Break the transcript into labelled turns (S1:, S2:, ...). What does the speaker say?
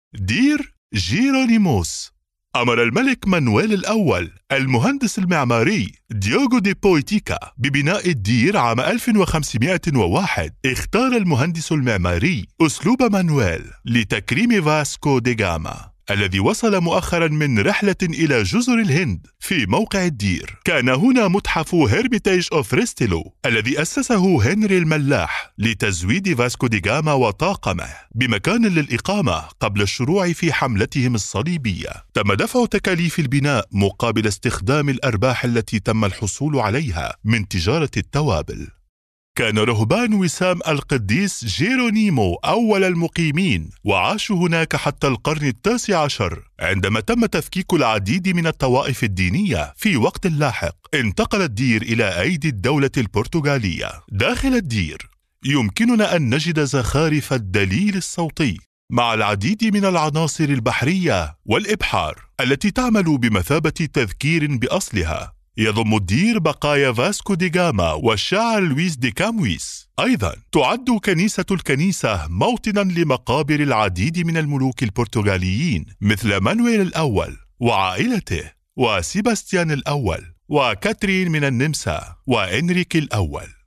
S1: دير جيرونيموس. أمر الملك مانويل الأول المهندس المعماري ديوغو دي بويتيكا ببناء الدير عام 1501. اختار المهندس المعماري أسلوب مانويل لتكريم فاسكو دي غاما الذي وصل مؤخرا من رحلة إلى جزر الهند. في موقع الدير كان هنا متحف هيرميتاج أوف ريستيلو الذي أسسه هنري الملاح لتزويد فاسكو دي غاما وطاقمه بمكان للإقامة قبل الشروع في حملتهم الصليبية. تم دفع تكاليف البناء مقابل استخدام الأرباح التي تم الحصول عليها من تجارة التوابل. كان رهبان وسام القديس جيرونيمو أول المقيمين، وعاشوا هناك حتى القرن ال19 عندما تم تفكيك العديد من الطوائف الدينية. في وقت لاحق انتقل الدير إلى أيدي الدولة البرتغالية. داخل الدير يمكننا أن نجد زخارف الدليل الصوتي مع العديد من العناصر البحرية والإبحار التي تعمل بمثابة تذكير بأصلها. يضم الدير بقايا فاسكو دي غاما والشاعر لويس دي كامويس. أيضا تعد كنيسة الكنيسة موطنا لمقابر العديد من الملوك البرتغاليين مثل مانويل الأول وعائلته، وسيباستيان الأول، وكاترين من النمسا، وإنريك الأول.